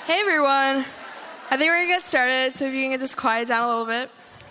Hey everyone. I think we're gonna get started, so if you can just quiet down a little bit.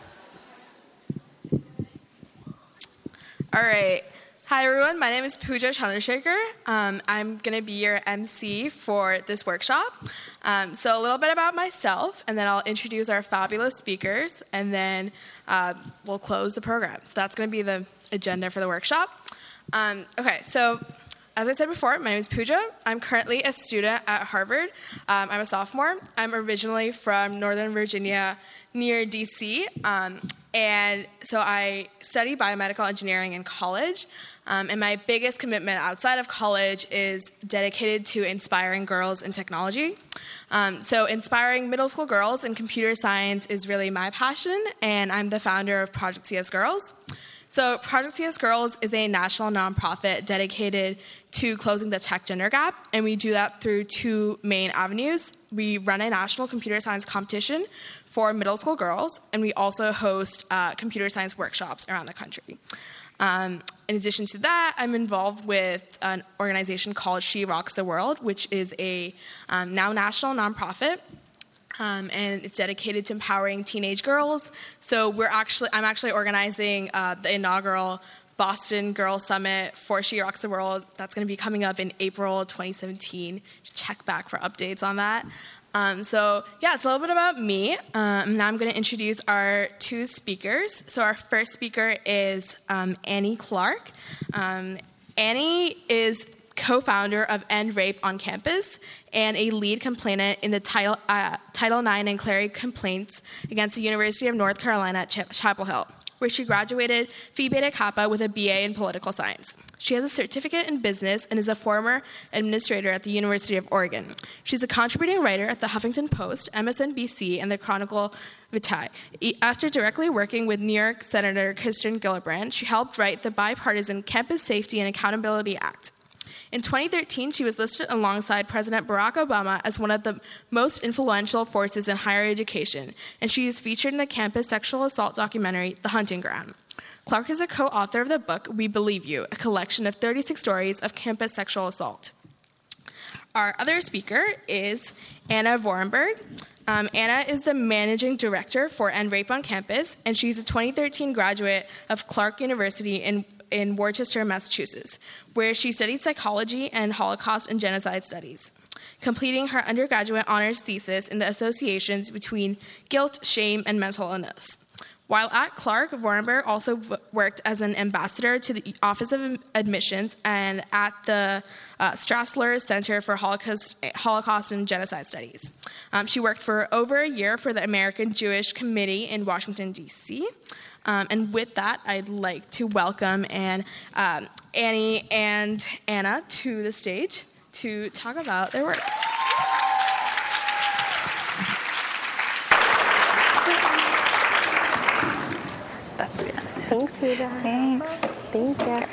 All right. Hi everyone, my name is Pooja Chandrasekhar. I'm gonna be your MC for this workshop. So a little bit about myself, and then I'll introduce our fabulous speakers, and then we'll close the program. So that's gonna be the agenda for the workshop. Okay, so as I said before, my name is Pooja. I'm currently a student at Harvard. I'm a sophomore. I'm originally from Northern Virginia near DC, and so I study biomedical engineering in college. And my biggest commitment outside of college is dedicated to inspiring girls in technology. So inspiring middle school girls in computer science is really my passion, and I'm the founder of Project CS Girls. So Project CS Girls is a national nonprofit dedicated to closing the tech gender gap, and we do that through two main avenues. We run a national computer science competition for middle school girls, and we also host computer science workshops around the country. In addition to that, I'm involved with an organization called She Rocks the World, which is a now national nonprofit. And it's dedicated to empowering teenage girls. So I'm actually organizing the inaugural Boston Girls Summit for She Rocks the World. That's going to be coming up in April 2017. Check back for updates on that. So yeah, it's a little bit about me. Now I'm going to introduce our two speakers. So our first speaker is Annie Clark. Annie is co-founder of End Rape on Campus and a lead complainant in the Title IX and Clery complaints against the University of North Carolina at Chapel Hill, where she graduated Phi Beta Kappa with a BA in political science. She has a certificate in business and is a former administrator at the University of Oregon. She's a contributing writer at the Huffington Post, MSNBC, and the Chronicle Vitae. After directly working with New York Senator Kirsten Gillibrand, she helped write the bipartisan Campus Safety and Accountability Act. In 2013, she was listed alongside President Barack Obama as one of the most influential forces in higher education, and she is featured in the campus sexual assault documentary, The Hunting Ground. Clark is a co-author of the book, We Believe You, a collection of 36 stories of campus sexual assault. Our other speaker is Anna Vorenberg. Anna is the managing director for End Rape on Campus, and she's a 2013 graduate of Clark University in Worcester, Massachusetts, where she studied psychology and Holocaust and genocide studies, completing her undergraduate honors thesis in the associations between guilt, shame, and mental illness. While at Clark, Vorenberg also worked as an ambassador to the Office of Admissions and at the Strassler Center for Holocaust and Genocide Studies. She worked for over a year for the American Jewish Committee in Washington, D.C., and with that, I'd like to welcome Annie and Anna to the stage to talk about their work. Thanks, Pooja. Thanks. Thank you.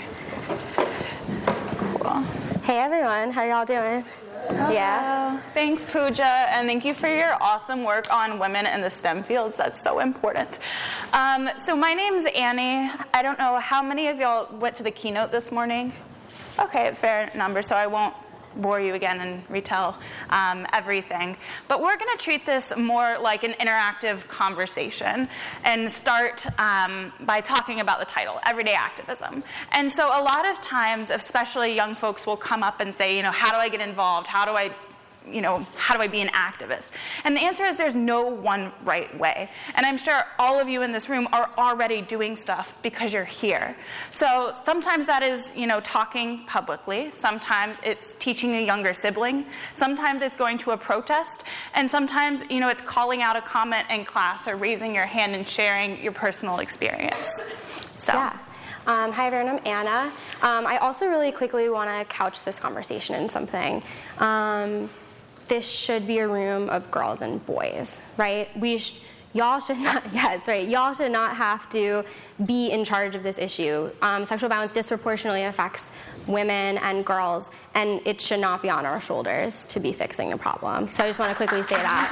Cool. Hey, everyone. How y'all doing? Hello. Yeah. Thanks, Pooja, and thank you for your awesome work on women in the STEM fields. That's so important. So my name's Annie. I don't know how many of y'all went to the keynote this morning. Okay, fair number, so I won't bore you again and retell everything. But we're going to treat this more like an interactive conversation and start by talking about the title, Everyday Activism. And so a lot of times, especially young folks will come up and say, how do I get involved? How do I be an activist? And the answer is there's no one right way. And I'm sure all of you in this room are already doing stuff because you're here. So sometimes that is, talking publicly. Sometimes it's teaching a younger sibling. Sometimes it's going to a protest. And sometimes, it's calling out a comment in class or raising your hand and sharing your personal experience. So. Yeah. Hi, everyone. I'm Anna. I also really quickly want to couch this conversation in something. This should be a room of girls and boys, right? Y'all should not, yes, right. Y'all should not have to be in charge of this issue. Sexual violence disproportionately affects women and girls, and it should not be on our shoulders to be fixing the problem. So I just want to quickly say that.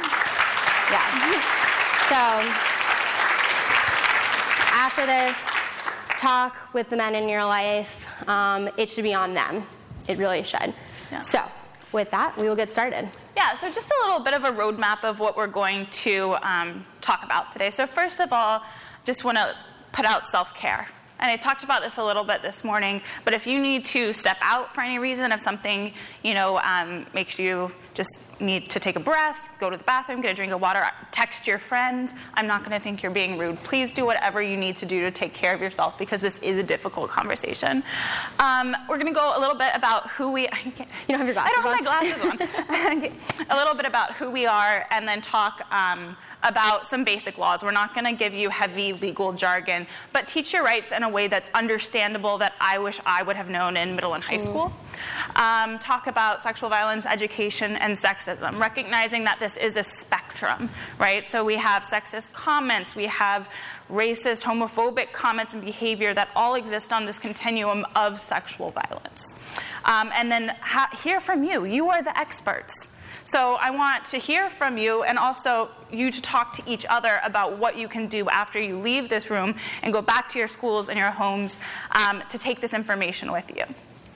Yeah. So after this, talk with the men in your life. It should be on them. It really should. Yeah. So with that, we will get started. Yeah, so just a little bit of a roadmap of what we're going to talk about today. So first of all, just want to put out self-care. And I talked about this a little bit this morning, but if you need to step out for any reason, if something, makes you just need to take a breath, go to the bathroom, get a drink of water, text your friend, I'm not going to think you're being rude. Please do whatever you need to do to take care of yourself, because this is a difficult conversation. We're going to go a little bit about who we... You don't have your glasses on? I don't have my glasses on. A little bit about who we are, and then talk about some basic laws. We're not going to give you heavy legal jargon, but teach your rights in a way that's understandable that I wish I would have known in middle and high school. Talk about sexual violence, education, and sexism, recognizing that this is a spectrum, right? So we have sexist comments, we have racist, homophobic comments and behavior that all exist on this continuum of sexual violence. And then hear from you. You are the experts. So I want to hear from you, and also you to talk to each other about what you can do after you leave this room and go back to your schools and your homes to take this information with you.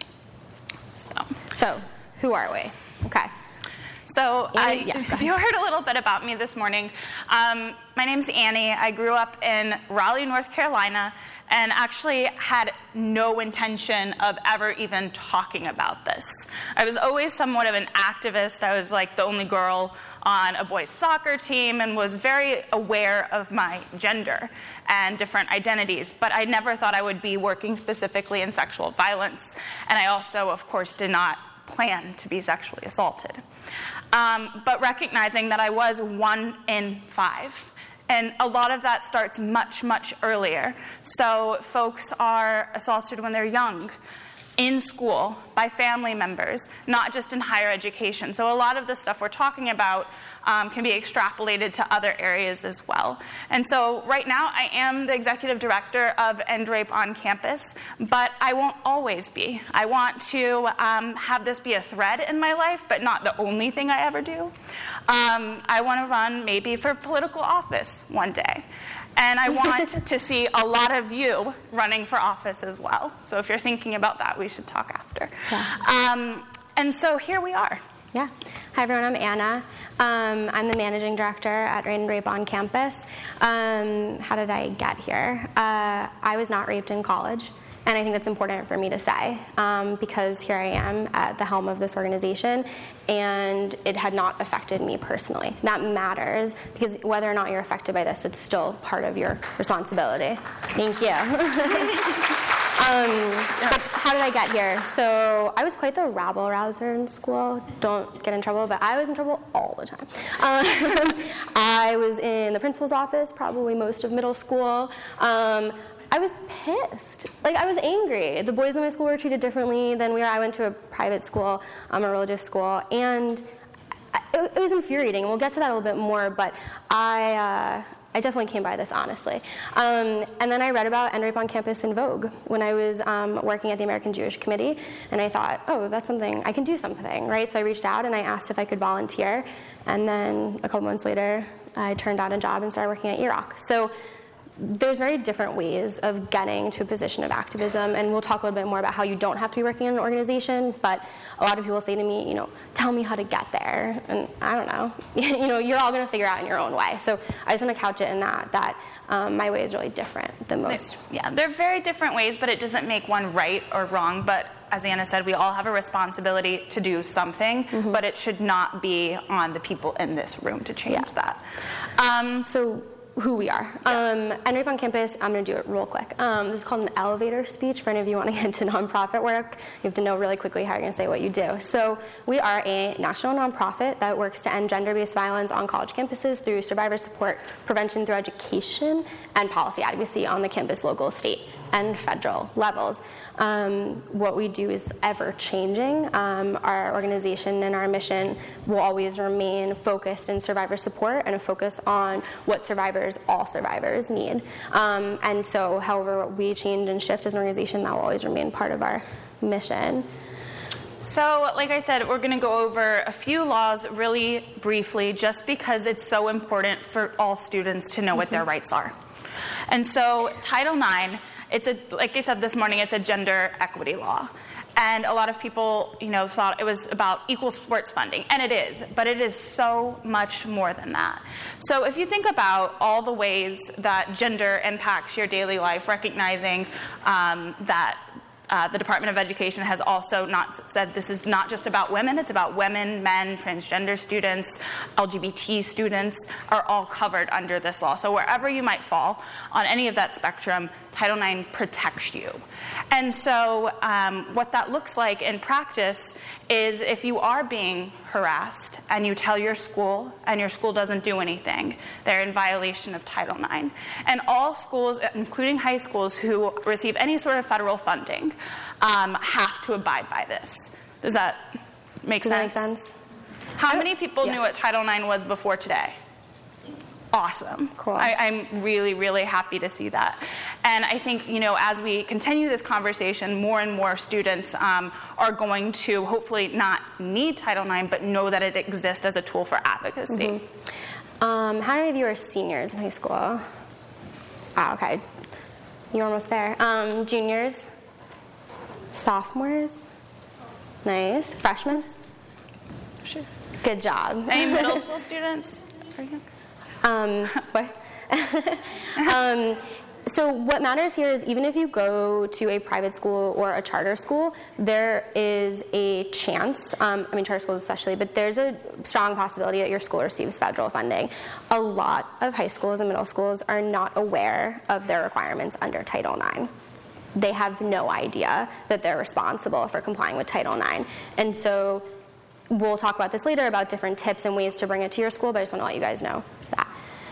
So who are we? Okay. So you heard a little bit about me this morning. My name's Annie. I grew up in Raleigh, North Carolina, and actually had no intention of ever even talking about this. I was always somewhat of an activist. I was like the only girl on a boys' soccer team and was very aware of my gender and different identities, but I never thought I would be working specifically in sexual violence. And I also, of course, did not plan to be sexually assaulted. But recognizing that I was 1 in 5. And a lot of that starts much, much earlier. So folks are assaulted when they're young, in school, by family members, not just in higher education. So a lot of the stuff we're talking about can be extrapolated to other areas as well. And so right now I am the executive director of End Rape on Campus, but I won't always be. I want to have this be a thread in my life, but not the only thing I ever do. I want to run maybe for political office one day. And I want to see a lot of you running for office as well. So if you're thinking about that, we should talk after. Yeah. And so here we are. Yeah. Hi, everyone. I'm Anna. I'm the managing director at End Rape on Campus. How did I get here? I was not raped in college. And I think that's important for me to say, because here I am at the helm of this organization, and it had not affected me personally. That matters, because whether or not you're affected by this, it's still part of your responsibility. Thank you. But how did I get here? So I was quite the rabble-rouser in school. Don't get in trouble, but I was in trouble all the time. I was in the principal's office probably most of middle school. I was pissed. I was angry. The boys in my school were treated differently than we were. I went to a private school, a religious school, and it was infuriating. And we'll get to that a little bit more, but I definitely came by this honestly. And then I read about End Rape on Campus in Vogue when I was working at the American Jewish Committee, and I thought, oh, that's something, I can do something, right? So I reached out and I asked if I could volunteer, and then a couple months later, I turned down a job and started working at EROC. So there's very different ways of getting to a position of activism, and we'll talk a little bit more about how you don't have to be working in an organization, but a lot of people say to me, tell me how to get there, and I don't know. You're all going to figure out in your own way. So I just want to couch it in that my way is really different than most. Yeah, they're very different ways, but it doesn't make one right or wrong, but as Anna said, we all have a responsibility to do something, but it should not be on the people in this room to change that. So who we are. End Rape on Campus, I'm going to do it real quick. This is called an elevator speech for any of you who want to get into nonprofit work. You have to know really quickly how you're going to say what you do. So we are a national nonprofit that works to end gender-based violence on college campuses through survivor support, prevention through education, and policy advocacy on the campus, local, state, and federal levels. What we do is ever-changing. Our organization and our mission will always remain focused in survivor support and a focus on what all survivors need. And so however we change and shift as an organization, that will always remain part of our mission. So, like I said, we're going to go over a few laws really briefly, just because it's so important for all students to know what their rights are. And so Title IX, like they said this morning, it's a gender equity law. And a lot of people, thought it was about equal sports funding, and it is, but it is so much more than that. So if you think about all the ways that gender impacts your daily life, recognizing that the Department of Education has also not said this is not just about women, it's about women, men, transgender students, LGBT students are all covered under this law. So wherever you might fall on any of that spectrum, Title IX protects you. And so what that looks like in practice is if you are being harassed and you tell your school and your school doesn't do anything, they're in violation of Title IX. And all schools, including high schools who receive any sort of federal funding, have to abide by this. Does that make sense? Does that make sense? How many people knew what Title IX was before today? Awesome. Cool. I'm really, really happy to see that. And I think, as we continue this conversation, more and more students are going to hopefully not need Title IX, but know that it exists as a tool for advocacy. How many of you are seniors in high school? Okay. You're almost there. Juniors? Sophomores? Nice. Freshmen? Sure. Good job. Any middle school students? What? So what matters here is even if you go to a private school or a charter school, there is a chance, charter schools especially, but there's a strong possibility that your school receives federal funding. A lot of high schools and middle schools are not aware of their requirements under Title IX. They have no idea that they're responsible for complying with Title IX. And so we'll talk about this later about different tips and ways to bring it to your school, but I just want to let you guys know that.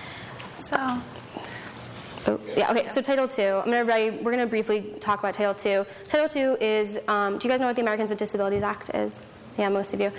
So Title II, we're going to briefly talk about Title II. Title II is, do you guys know what the Americans with Disabilities Act is? Yeah, most of you.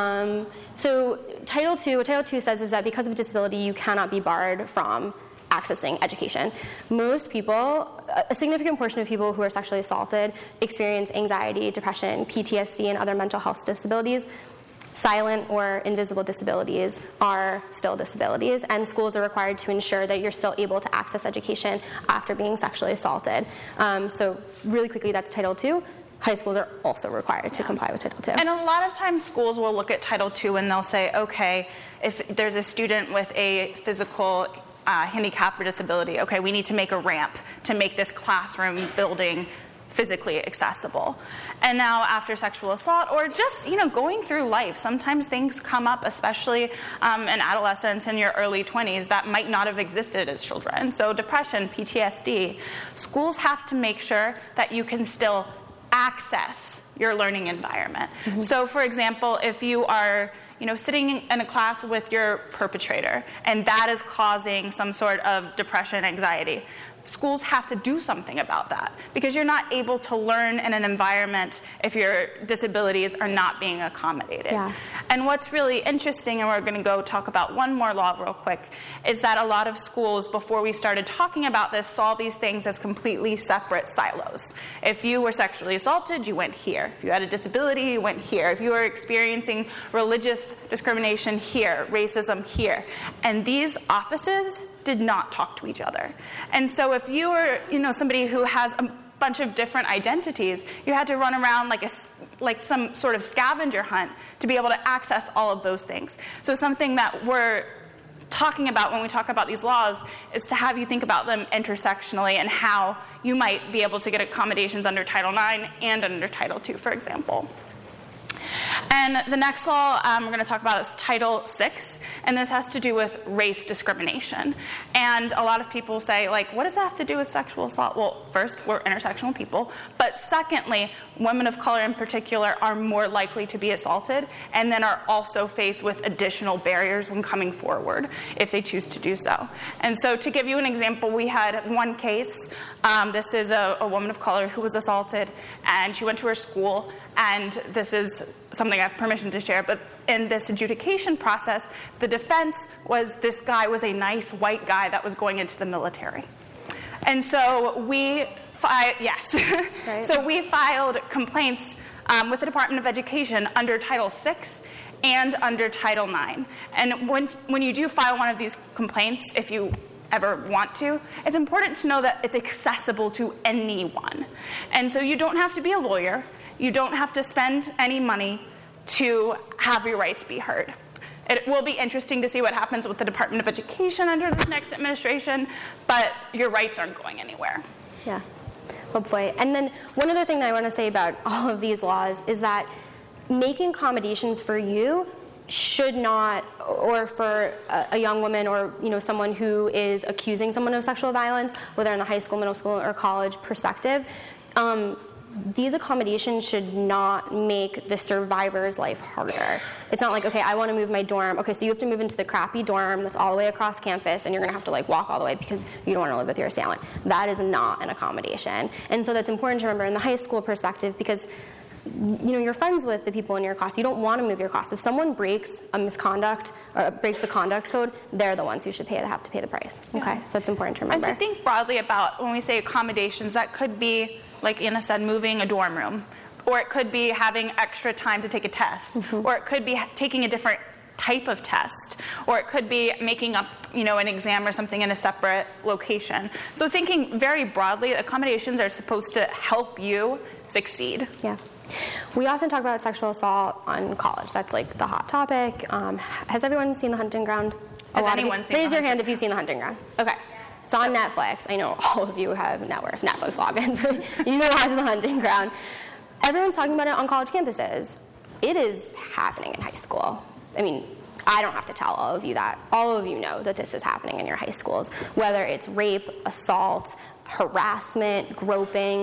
So Title II, what Title II says is that because of a disability, you cannot be barred from accessing education. Most people, a significant portion of people who are sexually assaulted experience anxiety, depression, PTSD, and other mental health disabilities. Silent or invisible disabilities are still disabilities, and schools are required to ensure that you're still able to access education after being sexually assaulted. So really quickly, that's Title II. High schools are also required to comply with Title II. And a lot of times schools will look at Title II and they'll say, okay, if there's a student with a physical handicap or disability, okay, we need to make a ramp to make this classroom building physically accessible. And now after sexual assault or just, going through life, sometimes things come up, especially in adolescence and your early 20s that might not have existed as children. So depression, PTSD, schools have to make sure that you can still access your learning environment. Mm-hmm. So for example, if you are sitting in a class with your perpetrator and that is causing some sort of depression, anxiety, schools have to do something about that because you're not able to learn in an environment if your disabilities are not being accommodated. Yeah. And what's really interesting, and we're going to go talk about one more law real quick, is that a lot of schools, before we started talking about this, saw these things as completely separate silos. If you were sexually assaulted, you went here. If you had a disability, you went here. If you were experiencing religious discrimination, here. Racism, here. And these offices did not talk to each other. And so if you were, somebody who has a bunch of different identities, you had to run around like some sort of scavenger hunt to be able to access all of those things. So something that we're talking about when we talk about these laws is to have you think about them intersectionally and how you might be able to get accommodations under Title IX and under Title II, for example. And the next law we're going to talk about is Title VI, and this has to do with race discrimination. And a lot of people say, what does that have to do with sexual assault? Well, first, we're intersectional people, but secondly, women of color in particular are more likely to be assaulted and then are also faced with additional barriers when coming forward if they choose to do so. And so to give you an example, we had one case. This is a woman of color who was assaulted, and she went to her school, and this is something I have permission to share, but in this adjudication process, the defense was this guy was a nice white guy that was going into the military. And so we Right. So we filed complaints with the Department of Education under Title VI and under Title IX. And when you do file one of these complaints, if you ever want to, it's important to know that it's accessible to anyone. And so you don't have to be a lawyer. you don't have to spend any money to have your rights be heard. It will be interesting to see what happens with the Department of Education under this next administration, but your rights aren't going anywhere. Yeah, hopefully. And then one other thing that I want to say about all of these laws is that making accommodations for you should not, or for a young woman or someone who is accusing someone of sexual violence, whether in the high school, middle school, or college perspective, these accommodations should not make the survivor's life harder. It's not like, okay, I want to move my dorm. Okay, so you have to move into the crappy dorm that's all the way across campus, and you're going to have to walk all the way because you don't want to live with your assailant. That is not an accommodation. And so that's important to remember in the high school perspective, because you're friends with the people in your class. You don't want to move your class. If someone breaks a misconduct, or breaks the conduct code, they're the ones who should have to pay the price. Okay, so it's important to remember. And to think broadly about when we say accommodations, that could be, like Anna said, moving a dorm room, or it could be having extra time to take a test, or it could be taking a different type of test, or it could be making up an exam or something in a separate location. So thinking very broadly, accommodations are supposed to help you succeed. Yeah. We often talk about sexual assault on college. That's the hot topic. Has everyone seen The Hunting Ground? Has anyone seen Raise your hand if you've seen The Hunting Ground. Okay. It's on Netflix. I know all of you have Netflix logins. You can watch The Hunting Ground. Everyone's talking about it on college campuses. It is happening in high school. I mean, I don't have to tell all of you that. All of you know that this is happening in your high schools, whether it's rape, assault, harassment, groping.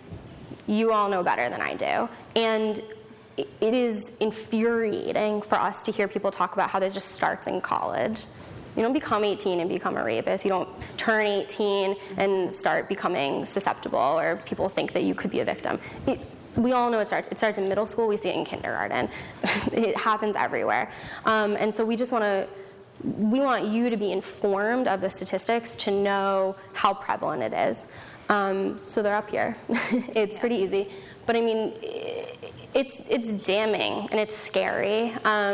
You all know better than I do. And it is infuriating for us to hear people talk about how this just starts in college. You don't become 18 and become a rapist. You don't turn 18 and start becoming susceptible, or people think that you could be a victim. We all know it starts in middle school. We see it in kindergarten. It happens everywhere. And so we want you to be informed of the statistics to know how prevalent it is. So they're up here. It's pretty easy. But I mean, it's damning and it's scary.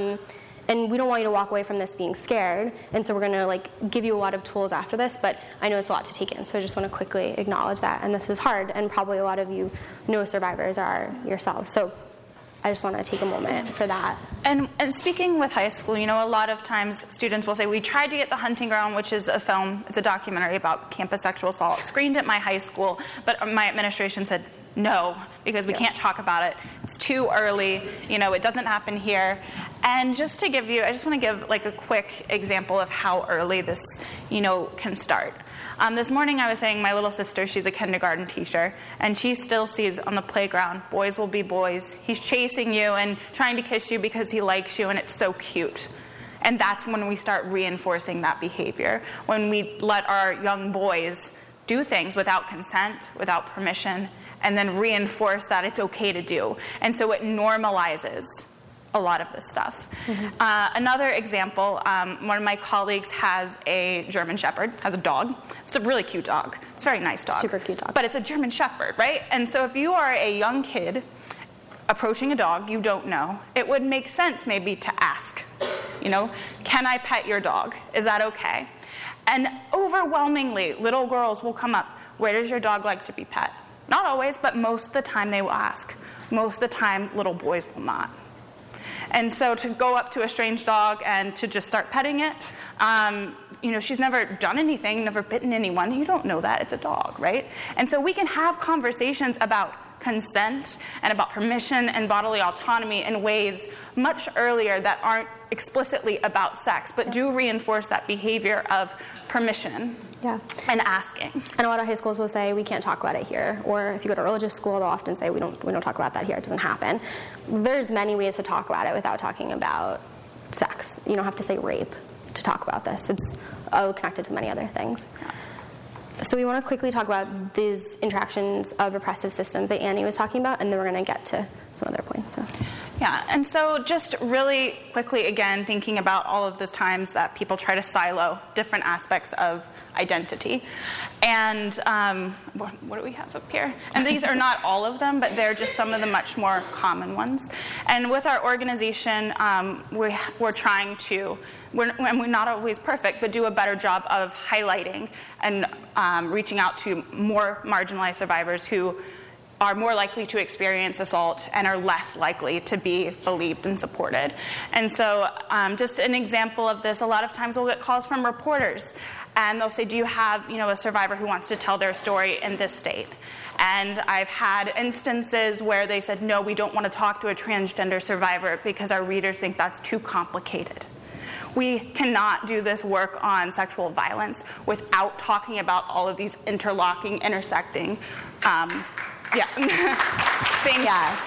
And we don't want you to walk away from this being scared. And so we're going to give you a lot of tools after this, but I know it's a lot to take in. So I just want to quickly acknowledge that. And this is hard, and probably a lot of you know survivors are yourselves. So I just want to take a moment for that. And speaking with high school, a lot of times students will say, we tried to get The Hunting Ground, which is it's a documentary about campus sexual assault, screened at my high school, but my administration said, no, because we can't talk about it. It's too early. It doesn't happen here. And I just want to give a quick example of how early this, can start. This morning I was saying my little sister, she's a kindergarten teacher, and she still sees on the playground, boys will be boys. He's chasing you and trying to kiss you because he likes you, and it's so cute. And that's when we start reinforcing that behavior, when we let our young boys do things without consent, without permission, and then reinforce that it's okay to do. And so it normalizes a lot of this stuff. Another example, one of my colleagues has a German Shepherd, has a dog. It's a really cute dog. It's a very nice dog. Super cute dog. But it's a German Shepherd, right? And so if you are a young kid approaching a dog you don't know, it would make sense maybe to ask, can I pet your dog? Is that okay? And overwhelmingly, little girls will come up, where does your dog like to be pet? Not always, but most of the time they will ask. Most of the time, little boys will not. And so to go up to a strange dog and to just start petting it, she's never done anything, never bitten anyone. You don't know that. It's a dog, right? And so we can have conversations about consent and about permission and bodily autonomy in ways much earlier that aren't explicitly about sex, but do reinforce that behavior of permission and asking. And a lot of high schools will say, we can't talk about it here. Or if you go to a religious school, they'll often say, we don't talk about that here. It doesn't happen. There's many ways to talk about it without talking about sex. You don't have to say rape to talk about this. It's connected to many other things. So we want to quickly talk about these interactions of repressive systems that Annie was talking about, and then we're going to get to some other points. Yeah, and so just really quickly, again, thinking about all of the times that people try to silo different aspects of identity. And what do we have up here? And these are not all of them, but they're just some of the much more common ones. And with our organization, we're trying to, we're not always perfect, but do a better job of highlighting and reaching out to more marginalized survivors who are more likely to experience assault and are less likely to be believed and supported. And so just an example of this, a lot of times we'll get calls from reporters, and they'll say, do you have a survivor who wants to tell their story in this state? And I've had instances where they said, no, we don't want to talk to a transgender survivor because our readers think that's too complicated. We cannot do this work on sexual violence without talking about all of these interlocking, intersecting. Yeah. Things. Yes.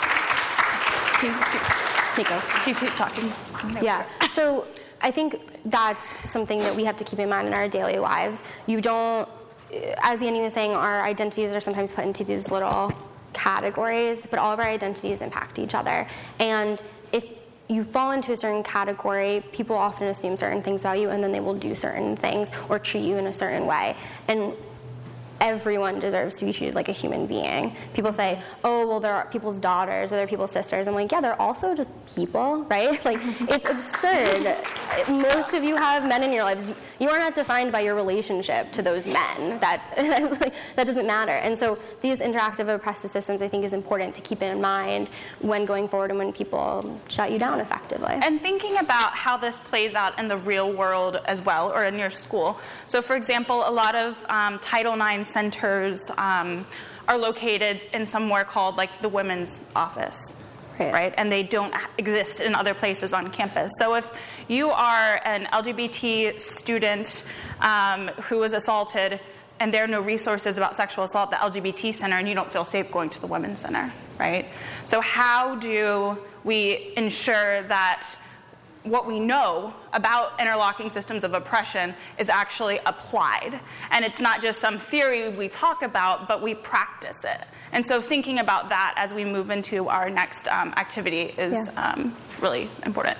Keep talking. Yeah. So I think that's something that we have to keep in mind in our daily lives. You don't, as Annie was saying, our identities are sometimes put into these little categories, but all of our identities impact each other. And if you fall into a certain category, people often assume certain things about you, and then they will do certain things or treat you in a certain way. And everyone deserves to be treated like a human being. People say, oh, well, they're people's daughters or they're people's sisters. I'm like, yeah, they're also just people, right? Like, it's absurd. Most of you have men in your lives. You are not defined by your relationship to those men. That doesn't matter. And so these interactive oppressive systems, I think, is important to keep in mind when going forward and when people shut you down effectively. And thinking about how this plays out in the real world as well, or in your school. So, for example, a lot of Title IX centers are located in somewhere called like the women's office, right? And they don't exist in other places on campus. So if you are an LGBT student who was assaulted and there are no resources about sexual assault at the LGBT center, and you don't feel safe going to the women's center, right? So how do we ensure that what we know about interlocking systems of oppression is actually applied? And it's not just some theory we talk about, but we practice it. And so thinking about that as we move into our next activity is really important.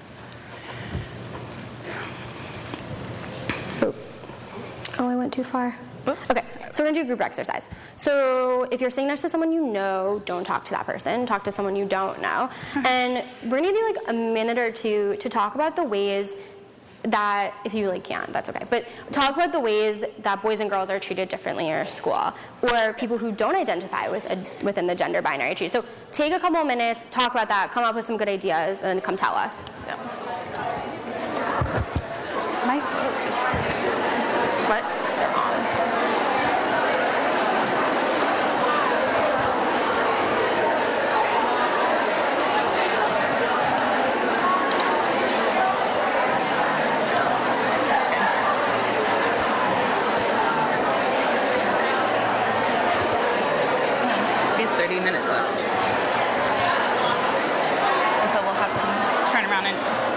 Oh, I went too far. Oops. Okay, so we're going to do group exercise. So if you're sitting next to someone you know, don't talk to that person. Talk to someone you don't know. And we're going to do like a minute or two to talk about the ways that, if you really can't, that's okay, but talk about the ways that boys and girls are treated differently in our school, or people who don't identify within the gender binary tree. So take a couple of minutes, talk about that, come up with some good ideas, and come tell us. Yeah. Is my throat just... What? They're on. We have 30 minutes left. And so we'll have them turn around and...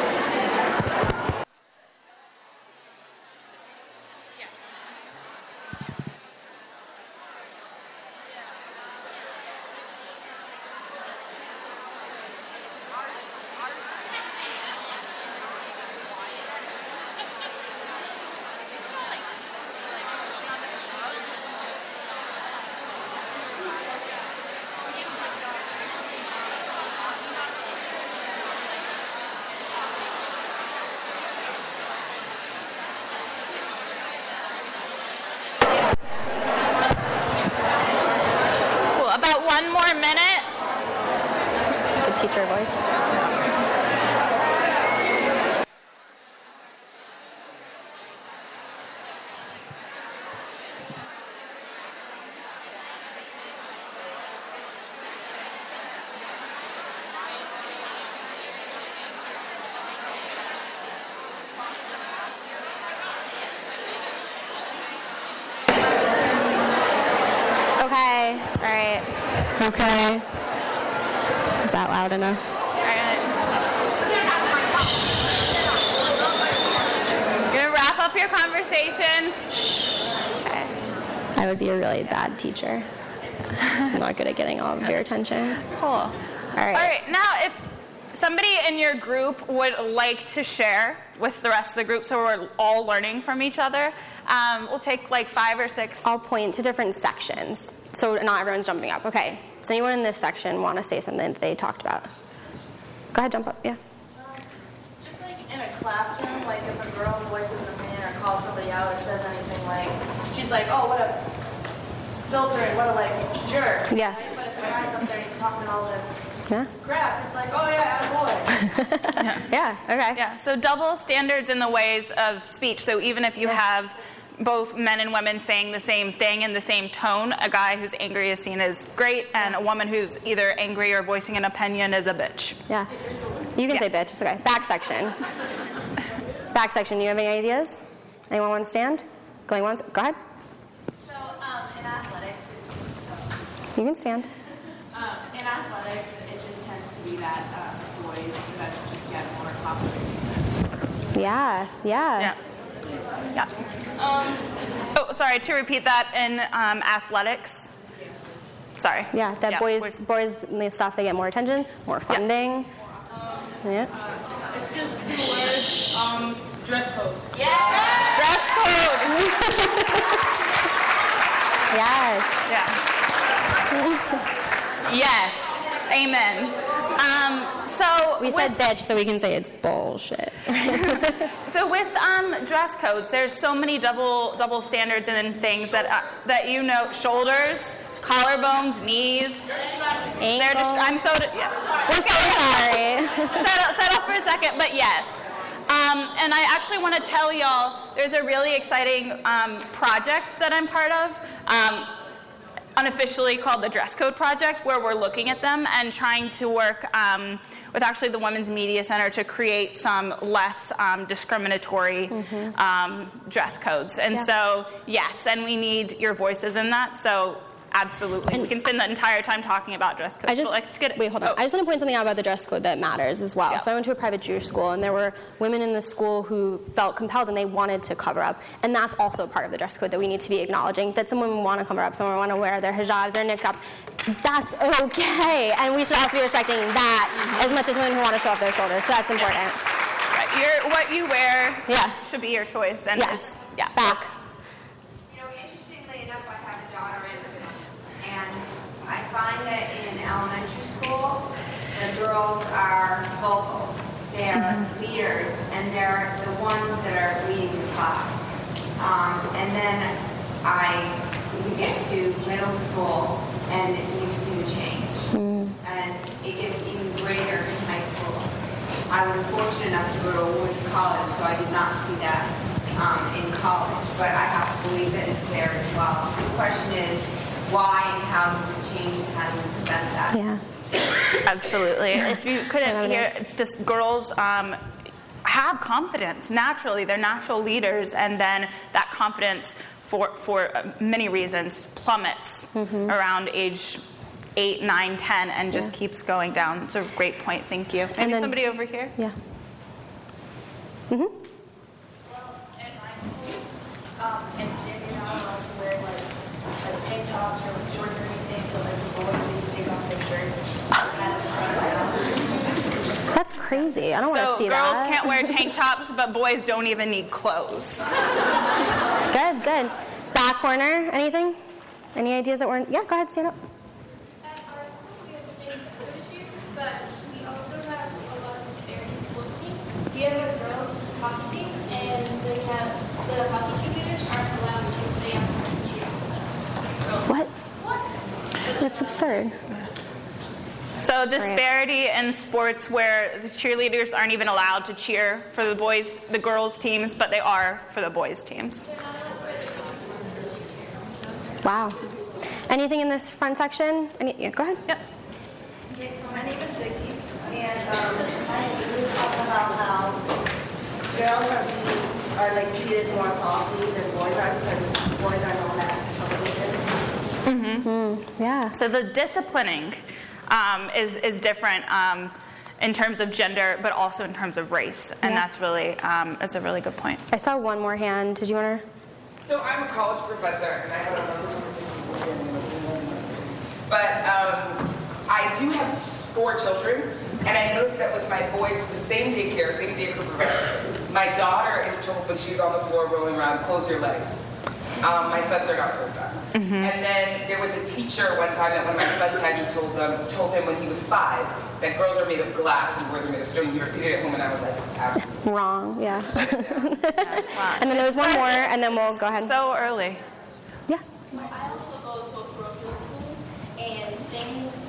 Teacher voice. Okay, all right. Okay. Is that loud enough? You're gonna wrap up your conversations. Okay. I would be a really bad teacher. I'm not good at getting all of your attention. Cool. All right. Now, if somebody in your group would like to share with the rest of the group, so we're all learning from each other, we'll take like 5 or 6. I'll point to different sections, so not everyone's jumping up. Okay. Does anyone in this section want to say something that they talked about? Go ahead, jump up. Yeah. Just like in a classroom, like if a girl voices an opinion or calls somebody out or says anything, like she's like, oh, what a filter and what a like jerk. Yeah. Right? But guy's up there, he's talking all this Yeah. crap. It's like, oh yeah, attaboy. Yeah. Okay. Yeah, so double standards in the ways of speech. So even if you have both men and women saying the same thing in the same tone, a guy who's angry is seen as great, and a woman who's either angry or voicing an opinion is a bitch. Yeah. You can say bitch. It's okay. Back section. Back section. You have any ideas? Anyone want to stand? Going once? Go ahead. So in athletics, it's just You can stand. in athletics, it just tends to be that boys that's just get more popular. Yeah. Yeah. Oh, sorry, to repeat that, in athletics. Sorry. Yeah. That boys the stuff, they get more attention, more funding. Yeah. It's just 2 words. Dress code. Dress code. Yes. Yeah. Yes. Amen. So We said bitch, so we can say it's bullshit. So with dress codes, there's so many double standards and things that you know, shoulders, collarbones, knees. Ankles. I'm so yeah. We're so sorry. Settle for a second, but yes. And I actually want to tell y'all, there's a really exciting project that I'm part of, unofficially called the Dress Code Project, where we're looking at them and trying to work with actually the Women's Media Center to create some less discriminatory dress codes. And so, yes, and we need your voices in that. So absolutely. We can spend the entire time talking about dress codes. Let's get it. Wait, hold on. I just want to point something out about the dress code that matters as well. Yeah. So I went to a private Jewish school, and there were women in the school who felt compelled and they wanted to cover up. And that's also part of the dress code that we need to be acknowledging, that some women want to cover up, some women want to wear their hijabs, their niqabs. That's okay. And we should also be respecting that as much as women who want to show off their shoulders. So that's important. Right. What you wear should be your choice. And Yes. Yeah. Back. Interestingly enough, I have a daughter and a son, and I find that in elementary school, the girls are vocal. They're leaders, and they're the ones that are leading the class. And then we get to middle school, and you see the change. And it gets even greater in high school. I was fortunate enough to go to a women's college, so I did not see that in college, but I have to believe that it's there as well. The question is, why and how does it change and how do we prevent that? Yeah. Absolutely. If you couldn't hear, it's just girls have confidence naturally. They're natural leaders, and then that confidence, for many reasons, plummets around age 8, 9, 10, and just keeps going down. It's a great point. Thank you. Maybe somebody over here? Yeah. And you're not allowed to wear like tank tops or like shorts or anything, but like the boys need to take off their shirts. That's crazy. I don't want to see So girls that. can't wear tank tops, but boys don't even need clothes. Good. Back corner. Anything? Any ideas that weren't? Yeah, go ahead. Stand up. At our school, we have the same code issues, but we also have a lot of disparity in sports teams. We have a girls' hockey team, and the hockey cheerleaders aren't allowed to stay on the cheer. What? That's absurd. So disparity in sports where the cheerleaders aren't even allowed to cheer for the girls' teams, but they are for the boys' teams. Wow. Anything in this front section? Yeah, go ahead. Yep. Okay, so my name is Vicky, and we talk about how girls are like treated more softly than boys are because boys are known as troublemakers. Yeah. So the disciplining is different in terms of gender, but also in terms of race, and that's a really good point. I saw one more hand. Did you want to? So I'm a college professor, and I have another conversation with you. But I do have 4 children, and I noticed that with my boys, the same daycare provider, my daughter is told when she's on the floor rolling around, close your legs. My sons are not told that. And then there was a teacher one time that when my sons had, he told him when he was 5 that girls are made of glass and boys are made of stone. He repeated it at home, and I was like, absolutely. Wrong. Yeah. Wow. And then there was one more, and then we'll go ahead. So early. Yeah. I also go to a parochial school, and things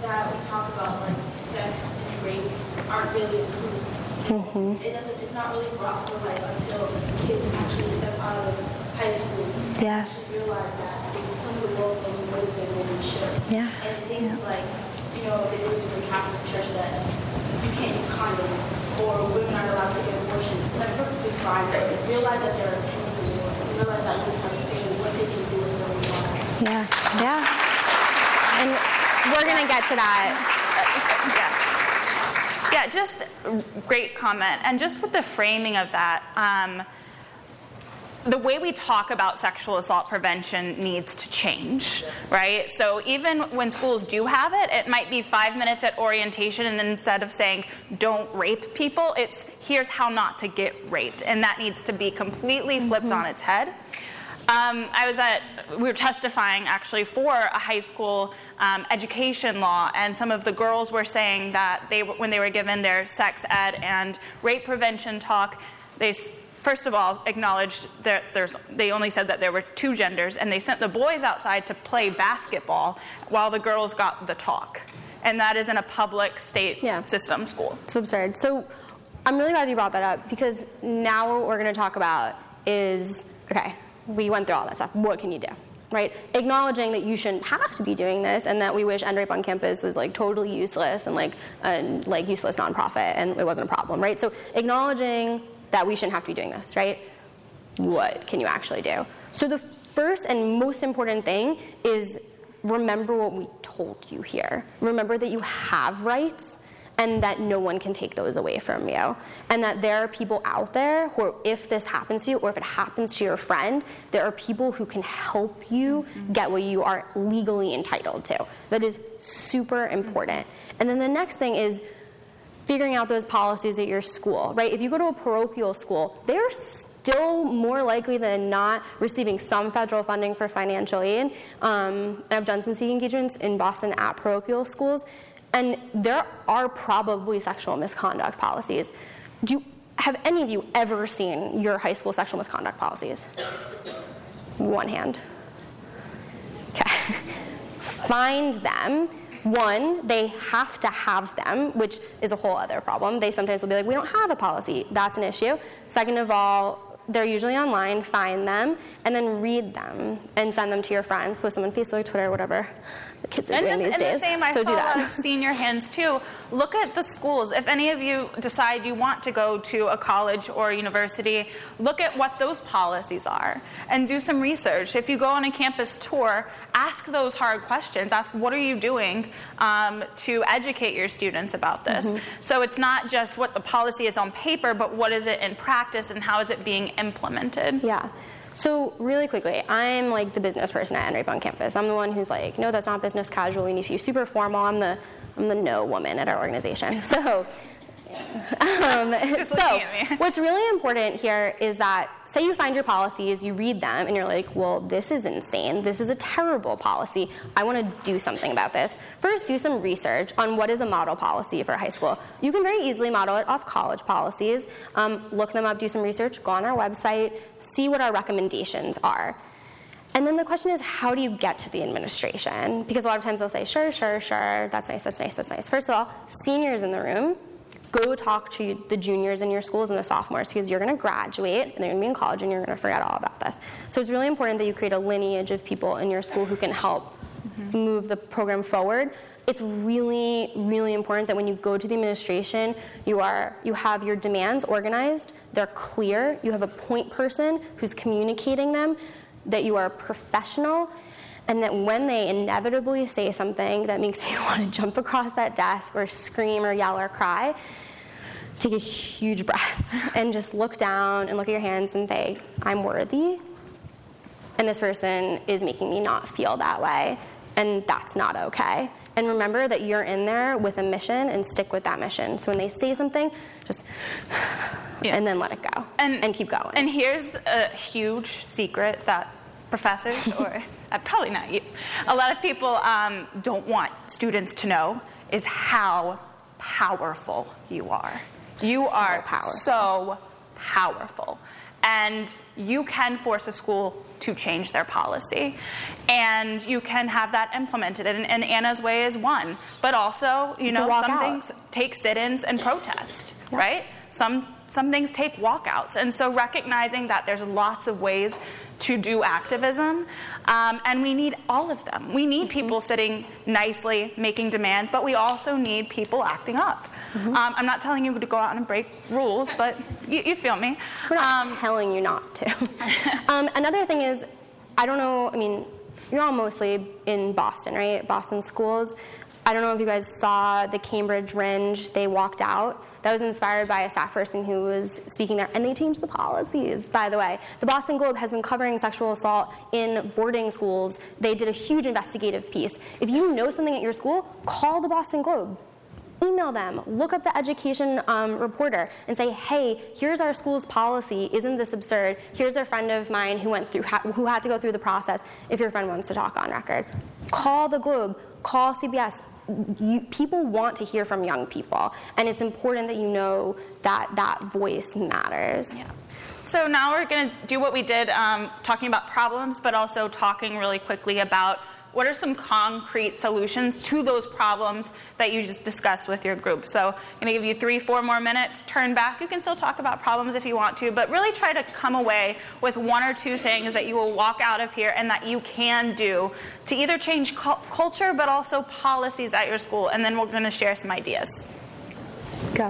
that we talk about like sex and rape aren't really improved. It's not really brought to the light until kids actually step out of high school and actually realize that some of the world is more than they should. Yeah. And things like, you know, they believe in the Catholic Church that you can't use condoms or women aren't allowed to get abortion. That's perfectly fine. But realize that there are people who do it. Realize that women are saying what they can do with their own lives. And we're going to get to that. Yeah, just great comment. And just with the framing of that, the way we talk about sexual assault prevention needs to change, right? So even when schools do have it, it might be 5 minutes at orientation, and instead of saying, don't rape people, it's here's how not to get raped. And that needs to be completely flipped on its head. We were testifying actually for a high school education law, and some of the girls were saying that when they were given their sex ed and rape prevention talk, they first of all acknowledged that they only said that there were 2 genders, and they sent the boys outside to play basketball while the girls got the talk. And that is in a public state system school. It's absurd. So I'm really glad you brought that up, because now what we're going to talk about is, okay, we went through all that stuff. What can you do? Right? Acknowledging that you shouldn't have to be doing this, and that we wish End Rape on Campus was like totally useless and like useless nonprofit, and it wasn't a problem, right? So acknowledging that we shouldn't have to be doing this, right? What can you actually do? So the first and most important thing is remember what we told you here. Remember that you have rights, and that no one can take those away from you. And that there are people out there who, if this happens to you, or if it happens to your friend, there are people who can help you get what you are legally entitled to. That is super important. And then the next thing is figuring out those policies at your school, right? If you go to a parochial school, they're still more likely than not receiving some federal funding for financial aid. And I've done some speaking engagements in Boston at parochial schools, and there are probably sexual misconduct policies. Have any of you ever seen your high school sexual misconduct policies? One hand. Okay. Find them. One, they have to have them, which is a whole other problem. They sometimes will be like, we don't have a policy. That's an issue. Second of all, they're usually online. Find them, and then read them, and send them to your friends. Post them on Facebook, Twitter, whatever the kids are doing these days. The same, I saw a lot of senior hands too. Look at the schools. If any of you decide you want to go to a college or a university, look at what those policies are and do some research. If you go on a campus tour, ask those hard questions. Ask, what are you doing to educate your students about this? So it's not just what the policy is on paper, but what is it in practice, and how is it being implemented? Yeah. So really quickly, I'm like the business person at End Rape on Campus. I'm the one who's like, no, that's not business casual. We need to be super formal. I'm the no woman at our organization. So, what's really important here is that, say you find your policies, you read them, and you're like, well, this is insane. This is a terrible policy. I want to do something about this. First, do some research on what is a model policy for high school. You can very easily model it off college policies. Look them up, do some research, go on our website, see what our recommendations are. And then the question is, how do you get to the administration? Because a lot of times they'll say, sure, that's nice. First of all, seniors in the room, go talk to the juniors in your schools and the sophomores, because you're going to graduate and they're going to be in college and you're going to forget all about this. So it's really important that you create a lineage of people in your school who can help move the program forward. It's really, really important that when you go to the administration, you have your demands organized, they're clear, you have a point person who's communicating them, that you are professional, and that when they inevitably say something that makes you want to jump across that desk or scream or yell or cry, take a huge breath and just look down and look at your hands and say, I'm worthy, and this person is making me not feel that way, and that's not okay. And remember that you're in there with a mission, and stick with that mission. So when they say something, just and then let it go and keep going. And here's a huge secret that professors, or probably not you, a lot of people don't want students to know, is how powerful you are. You are so powerful. And you can force a school to change their policy. And you can have that implemented. And Anna's way is one. But also, some things take sit-ins and protest, right? Some things take walkouts. And so recognizing that there's lots of ways to do activism, and we need all of them. We need people sitting nicely, making demands, but we also need people acting up. I'm not telling you to go out and break rules, but you feel me. We're not telling you not to. Another thing is, I don't know, you're all mostly in Boston, right? Boston schools. I don't know if you guys saw the Cambridge Ringe, they walked out. That was inspired by a staff person who was speaking there, and they changed the policies, by the way. The Boston Globe has been covering sexual assault in boarding schools. They did a huge investigative piece. If you know something at your school, call the Boston Globe. Email them, look up the education reporter, and say, hey, here's our school's policy. Isn't this absurd? Here's a friend of mine who who had to go through the process. If your friend wants to talk on record, call the Globe, call CBS. People want to hear from young people, and it's important that you know that voice matters. Yeah. So now we're going to do what we did, talking about problems, but also talking really quickly about what are some concrete solutions to those problems that you just discussed with your group. So I'm going to give you 3-4 more minutes. Turn back. You can still talk about problems if you want to, but really try to come away with 1 or 2 things that you will walk out of here and that you can do to either change culture, but also policies at your school. And then we're going to share some ideas. Go.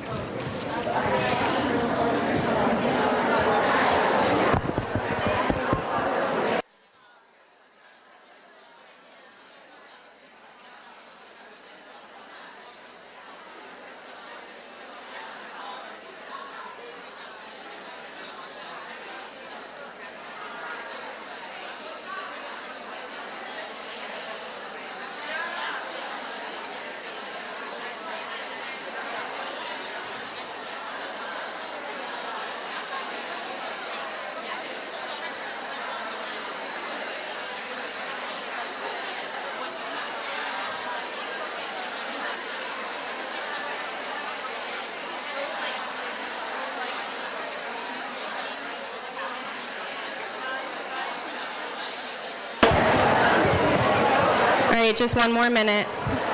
All right, just 1 more minute.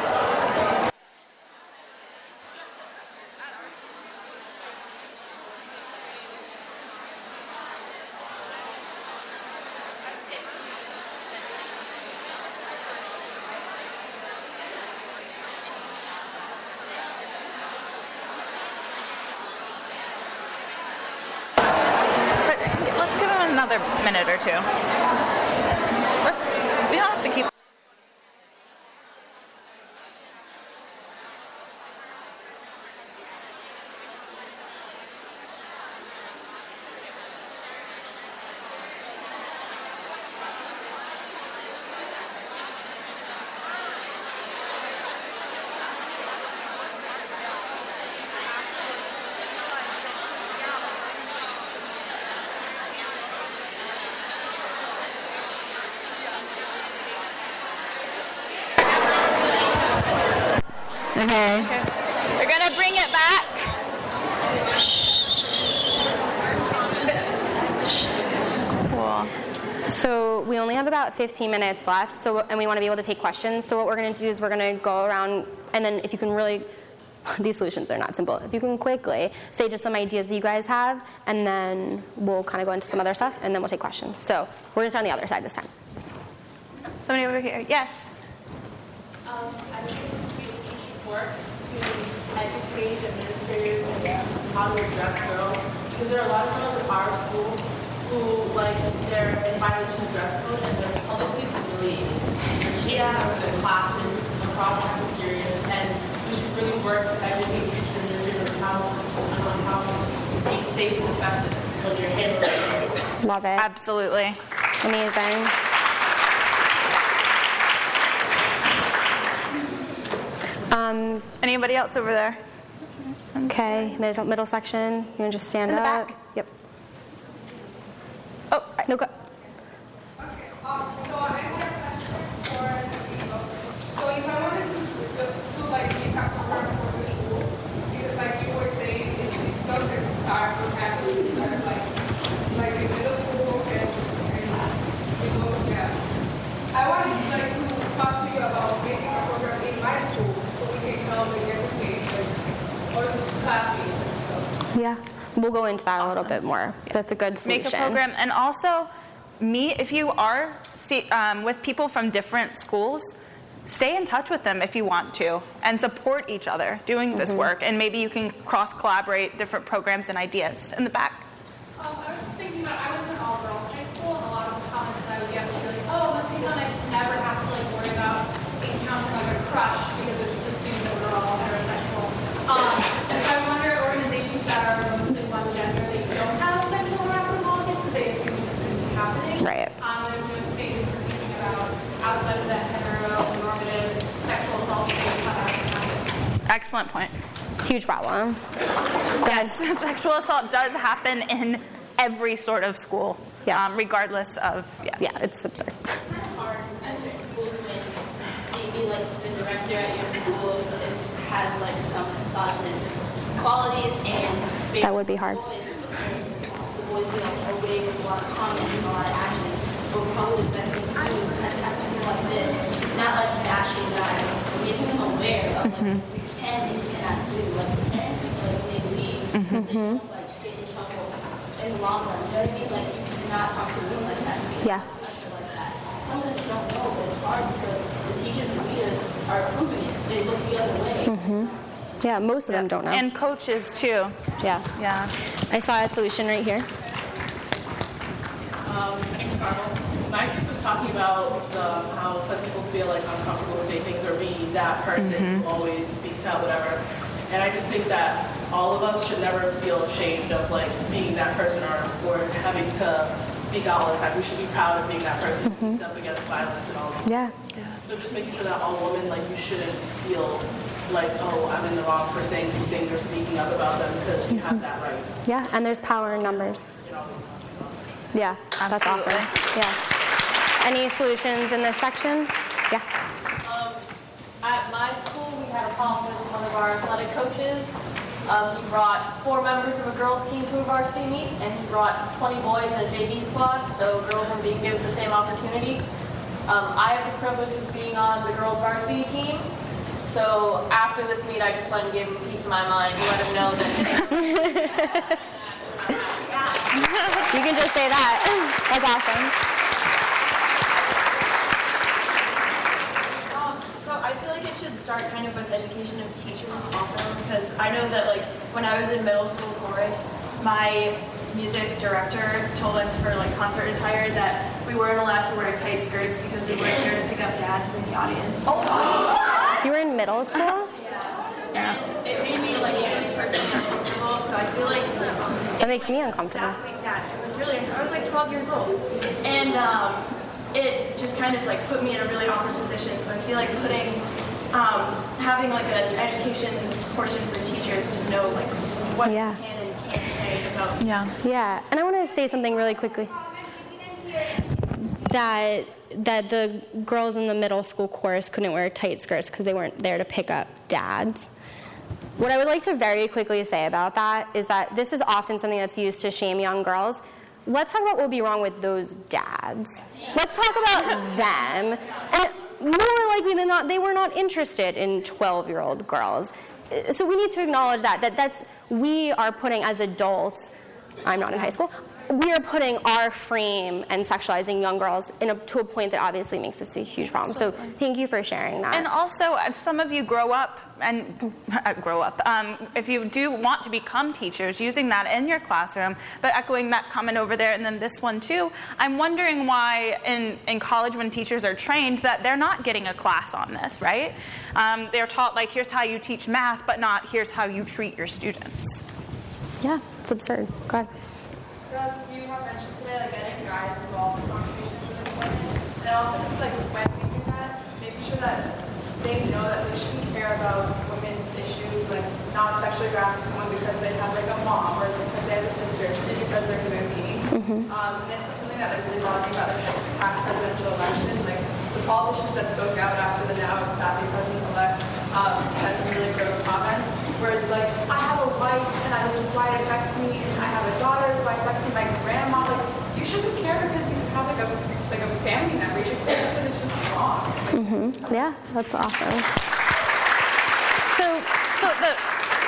Let's give him another minute or 2. We don't have to keep. Okay. We're going to bring it back. Cool. So we only have about 15 minutes left, and we want to be able to take questions. So what we're going to do is we're going to go around, and then if you can really, these solutions are not simple. If you can quickly say just some ideas that you guys have, and then we'll kind of go into some other stuff, and then we'll take questions. So we're going to start on the other side this time. Somebody over here. Yes. I think communication work to educate administrators and how to address girls, because there are a lot of girls at our school who, they're in violation of dress code and they're publicly humiliated. They're shamed in their classes across cafeterias, and we should really work to educate teachers and administrators on how to be safe and effective when you're handling it. Love it. Absolutely. Amazing. Anybody else over there? Okay, middle section. You want to just stand In the up? back. Yep. Oh, No, go. Okay, so I have a question for the people. So if I wanted to make a program for the school, because like you were saying, it doesn't start from having go into that a little bit more. That's a good solution. Make a program, and also meet, if you are with people from different schools, stay in touch with them if you want to, and support each other doing this work, and maybe you can cross-collaborate different programs and ideas. In the back. I was just thinking about, I went to an all-girls high school, and a lot of the comments that I would get would be like, oh, it must be so nice to never have to like worry about encountering like a crush because it just assumes that we're all heterosexual. And so I wonder, organizations that are mostly one gender, they don't have sexual harassment policies because they assume this couldn't be happening. Right. There's no space for thinking about outside of that heteronormative sexual assault space how that can happen. Excellent point. Huge problem. Yes, sexual assault does happen in every sort of school, regardless of, Yeah, it's absurd. It's kind of hard at certain schools when maybe like the director at your school has like some misogynist qualities and That would be hard. The boys be like away with a lot of comments and a lot of actions. But probably the best thing to do is kind of have something like this, not like bashing guys, but making them aware of like we can and cannot do. Like the parents feel like they leave, they don't like get in trouble in the long run. You know what I mean? Like you cannot talk to them like that. You cannot touch her like that. Some of them don't know, but it's hard because the teachers and leaders are approving it. They look the other way. Yeah, most of them don't know. And coaches too. Yeah. Yeah. I saw a solution right here. Thanks, Carmel. My group was talking about how some people feel like uncomfortable to say things or be that person who always speaks out, whatever. And I just think that all of us should never feel ashamed of like being that person or having to speak out all the time. We should be proud of being that person who speaks up against violence and all these things. So just making sure that all women, like, you shouldn't feel like, oh, I'm in the wrong for saying these things or speaking up about them, because we have that right. Yeah, and there's power in numbers. Yeah, that's Absolutely. awesome. Yeah. Any solutions in this section? Yeah. At my school, we had a problem with one of our athletic coaches. He brought 4 members of a girls' team to a varsity meet, and he brought 20 boys in a JV squad, so girls were being given the same opportunity. I have the privilege of being on the girls' varsity team, so after this meet, I just wanted to give him a piece of my mind and let him know that. You can just say that. That's awesome. So I feel like it should start kind of with education of teachers also, because I know that like when I was in middle school chorus, my music director told us for like concert attire that we weren't allowed to wear tight skirts because we weren't here to pick up dads in the audience. You were in middle school? Yeah. And it made me like personally uncomfortable, so I feel like That makes me uncomfortable. like that. It was really, I was like 12 years old. And it just kind of like put me in a really awkward position. So I feel like having like an education portion for teachers to know like what you can and can't say about. Yeah, and I want to say something really quickly. That the girls in the middle school chorus couldn't wear tight skirts because they weren't there to pick up dads. What I would like to very quickly say about that is that this is often something that's used to shame young girls. Let's talk about what would be wrong with those dads. Let's talk about them. And more likely than not, they were not interested in 12-year-old girls. So we need to acknowledge that's we are putting as adults, I'm not in high school, we are putting our frame and sexualizing young girls to a point that obviously makes this a huge problem. So thank you for sharing that. And also, if some of you grow up, if you do want to become teachers, using that in your classroom, but echoing that comment over there and then this one too, I'm wondering why in college when teachers are trained that they're not getting a class on this, right? They're taught like, here's how you teach math, but not here's how you treat your students. Yeah, it's absurd. Go ahead. So as you have mentioned today, like getting guys involved in conversations is really important. And also just like when we do that, making sure that they know that they shouldn't care about women's issues, like not sexually harassing someone because they have like a mom or because they have a sister, just because they're human beings. And this is something that like really bothered me about this like past presidential election. Like the politicians that spoke out after the now sadly president-elect said some really gross comments where it's like, I have a wife and this is why it affects me, and I have a daughter, so it affects me, my grandma. Like, you shouldn't care because you have like a family member. You should care because it's just wrong. Yeah, that's awesome. So the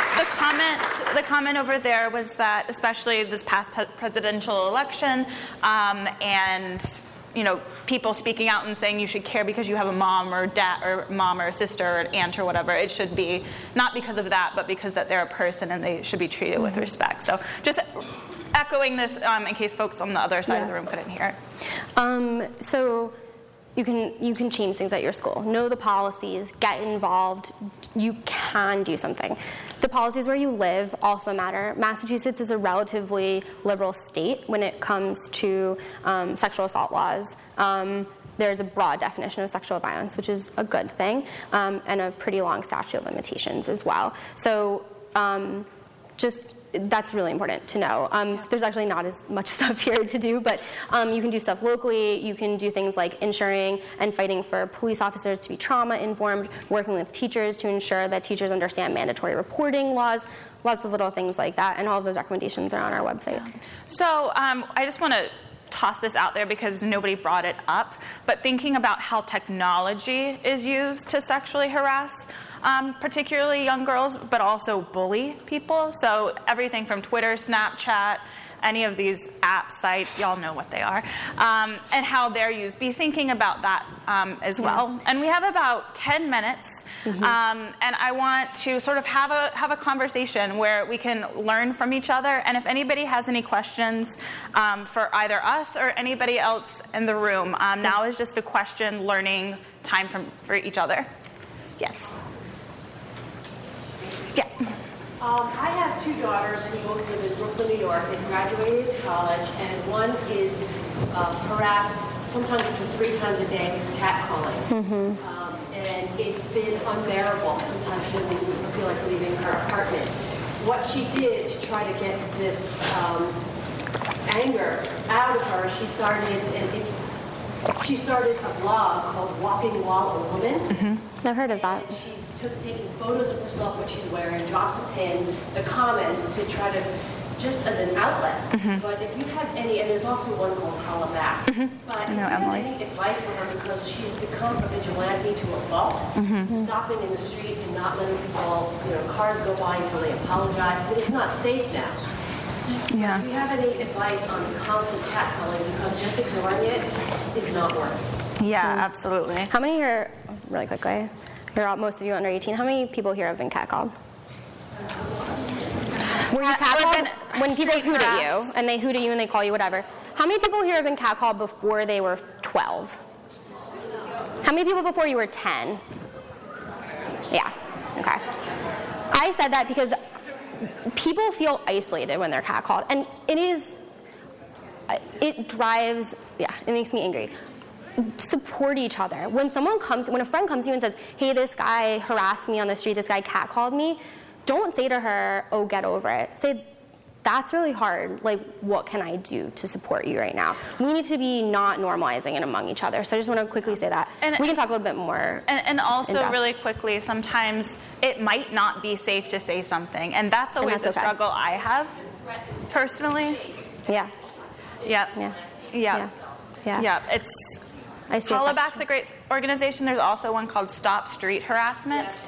comment over there was that, especially this past presidential election, and people speaking out and saying you should care because you have a mom or dad or mom or a sister or an aunt or whatever. It should be not because of that, but because that they're a person and they should be treated with respect. So just echoing this in case folks on the other side of the room couldn't hear it. So you can change things at your school. Know the policies, get involved. You can do something. The policies where you live also matter. Massachusetts is a relatively liberal state when it comes to sexual assault laws. There's a broad definition of sexual violence, which is a good thing, and a pretty long statute of limitations as well. So that's really important to know. There's actually not as much stuff here to do, but you can do stuff locally. You can do things like ensuring and fighting for police officers to be trauma-informed, working with teachers to ensure that teachers understand mandatory reporting laws, lots of little things like that, and all of those recommendations are on our website. So I just want to toss this out there because nobody brought it up, but thinking about how technology is used to sexually harass particularly young girls, but also bully people. So everything from Twitter, Snapchat, any of these app sites, y'all know what they are, and how they're used. Be thinking about that as well. And we have about 10 minutes, and I want to sort of have a conversation where we can learn from each other. And if anybody has any questions for either us or anybody else in the room, now is just a question learning time for each other. Yes. Yeah. I have two daughters who both live in Brooklyn, New York. They graduated college, and one is harassed sometimes up to 3 times a day with catcalling. And it's been unbearable. Sometimes she doesn't even feel like leaving her apartment. What she did to try to get this anger out of her, she started a blog called Walking While a Woman. I've heard of that. And she's taking photos of herself, what she's wearing, drops a pin, the comments to try to, just as an outlet. But if you have any, and there's also one called Holla Back. But if you have any advice for her, because she's become a vigilante to a fault, stopping in the street and not letting people, cars go by until they apologize. But it's not safe now. Yeah. Do you have any advice on the constant catcalling, because just ignoring it is not working? Yeah, absolutely. How many here, really quickly, most of you under 18, how many people here have been catcalled? Were you catcalled when people hoot at you, and they hoot at you and they call you whatever? How many people here have been catcalled before they were 12? How many people before you were 10? Yeah, okay. I said that because people feel isolated when they're catcalled, and it makes me angry. Support each other. When a friend comes to you and says, hey, this guy harassed me on the street, this guy catcalled me, don't say to her, oh, get over it. Say, that's really hard. Like, what can I do to support you right now? We need to be not normalizing it among each other. So I just want to quickly say that. And we can talk a little bit more. And also really quickly, sometimes it might not be safe to say something. And that's always a struggle I have personally. Yeah. Holla Back's a great organization. There's also one called Stop Street Harassment.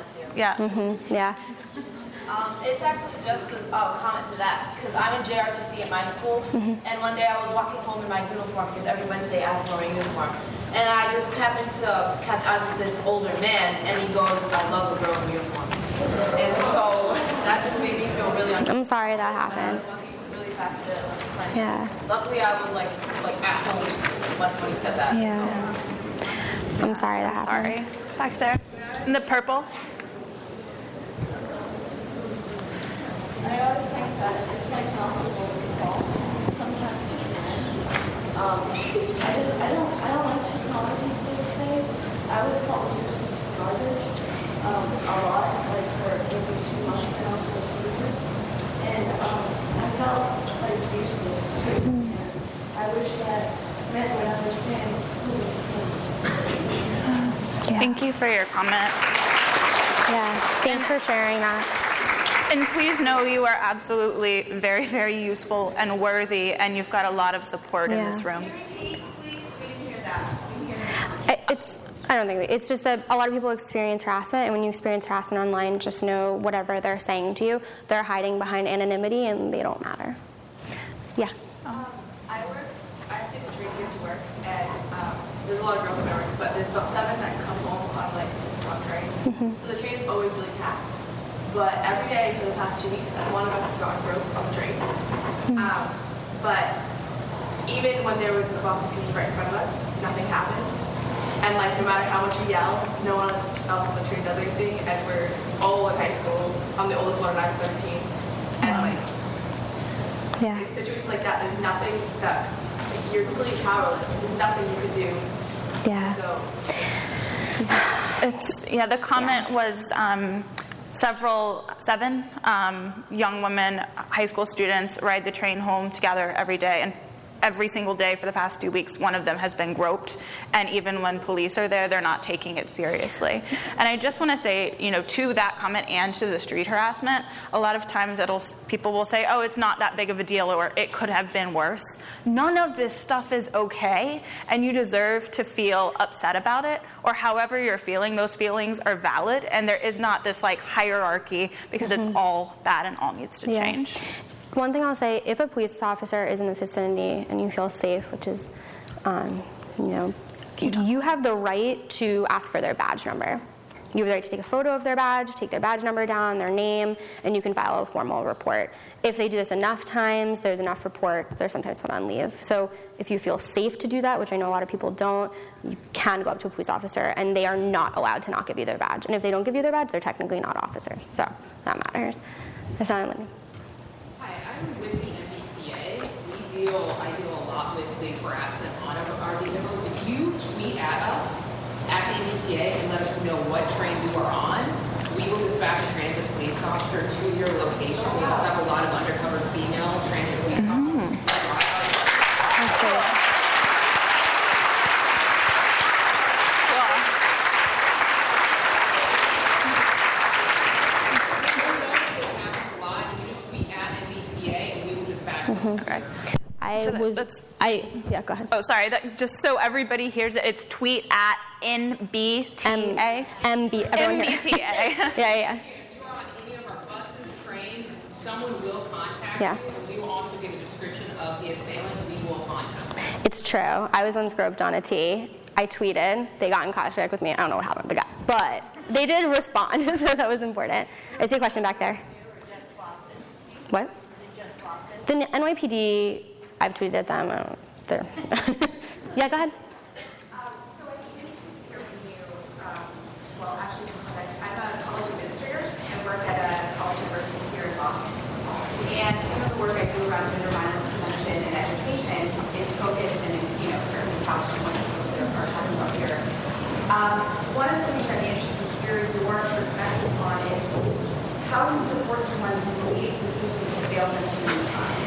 It's actually just a comment to that, because I'm in JRTC at my school, and one day I was walking home in my uniform, because every Wednesday I have to wear my uniform, and I just happened to catch eyes with this older man, and he goes, I love a girl in uniform. And so that just made me feel really uncomfortable. I'm sorry that happened. Really past it. Yeah. Luckily I was like at home when he said that. Yeah. I'm sorry that happened. Sorry. Back there. In the purple. I always think that it's like not the woman's fault. Sometimes it can. I don't like technology these days. I was called useless garbage a lot, like for maybe 2 months, and also a season. And I felt like useless too. And I wish that men would understand who is him. Thank you for your comment. Yeah, thanks for sharing that. And please know you are absolutely very, very useful and worthy, and you've got a lot of support in this room. I don't think it's just that a lot of people experience harassment, and when you experience harassment online, just know whatever they're saying to you, they're hiding behind anonymity, and they don't matter. Yeah. I take the train here to work, and there's a lot of girls in my work, but there's about 7 that come home on like 6 o'clock train. So the train is always really packed. But every day for the past 2 weeks, one of us has gotten roped on the train. But even when there was a Boston PD right in front of us, nothing happened. And like no matter how much you yell, no one else on the train does anything. And we're all in high school. I'm the oldest one, and I'm 17. And like in situations like that, there's nothing that you're completely powerless. There's nothing you could do. Yeah. So the comment was 7 young women, high school students, ride the train home together every day, and every single day for the past 2 weeks, one of them has been groped, and even when police are there, they're not taking it seriously. And I just want to say, to that comment and to the street harassment, a lot of times people will say, oh, it's not that big of a deal, or it could have been worse. None of this stuff is okay, and you deserve to feel upset about it, or however you're feeling, those feelings are valid, and there is not this hierarchy, because it's all bad and all needs to change. One thing I'll say, if a police officer is in the vicinity and you feel safe, which is, you have the right to ask for their badge number. You have the right to take a photo of their badge, take their badge number down, their name, and you can file a formal report. If they do this enough times, there's enough reports, they're sometimes put on leave. So if you feel safe to do that, which I know a lot of people don't, you can go up to a police officer, and they are not allowed to not give you their badge. And if they don't give you their badge, they're technically not officers. So that matters. That's not Lindy. I'm with the MBTA. I deal a lot with the harassment on our vehicles. If you tweet at us at the MBTA and let us know what train you are on, we will dispatch a transit police officer to your location. We also have a lot of undercover female transit police officers. That's great. Okay. Go ahead. Oh, sorry. Just so everybody hears it, it's tweet at NBTA. MBTA. Yeah. If you are on any of our buses, trains, someone will contact you, and we will also give a description of the assailant. We will contact them. It's true. I was once groped on a T. I tweeted. They got in contact with me. I don't know what happened with the guy, but they did respond, so that was important. I see a question back there. What? The NYPD, I've tweeted at them. Yeah, go ahead. So I'd be interested to hear from you. Actually, I'm a college administrator and work at a college university here in Boston. And some of the work I do around gender violence prevention and education is focused and certainly couched on what folks are talking about here. One of the things I'd be interested to hear your perspective on is how do you support someone who believes the system has failed them too many times?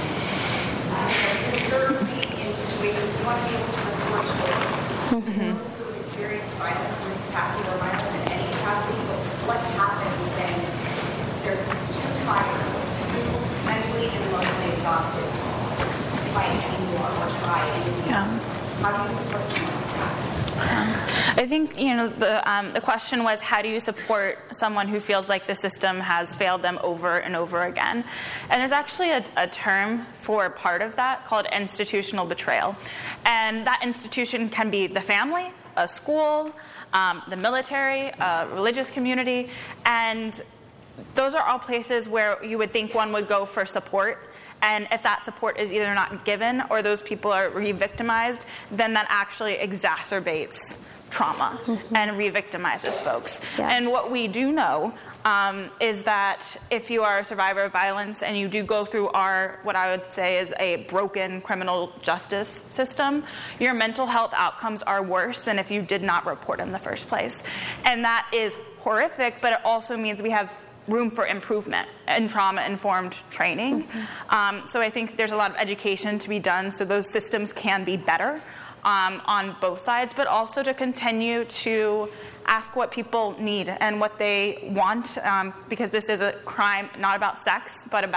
Certainly in situations, we want to be able to restore choice. Those who have experienced violence in this capacity or violence in any capacity, but what happens when they're too tired, too mentally and emotionally exhausted to fight anymore or try anymore? How do you support someone like that? I think, the question was, how do you support someone who feels like the system has failed them over and over again? And there's actually a term for part of that called institutional betrayal. And that institution can be the family, a school, the military, a religious community. And those are all places where you would think one would go for support. And if that support is either not given or those people are re-victimized, then that actually exacerbates trauma and re-victimizes folks. And what we do know is that if you are a survivor of violence and you do go through what I would say is a broken criminal justice system, your mental health outcomes are worse than if you did not report in the first place. And that is horrific, but it also means we have room for improvement in trauma-informed training. So I think there's a lot of education to be done so those systems can be better on both sides, but also to continue to ask what people need and what they want, because this is a crime not about sex, but about